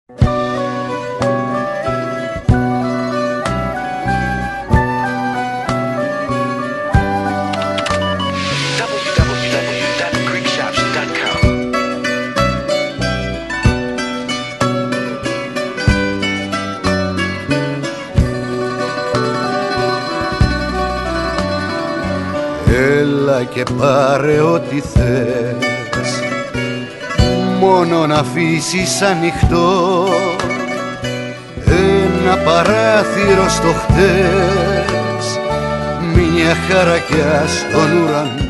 Έλα και πάρε ό,τι θες, μόνο να αφήσεις ανοιχτό ένα παράθυρο στο χτες, μια χαρακιά στον ουρανό.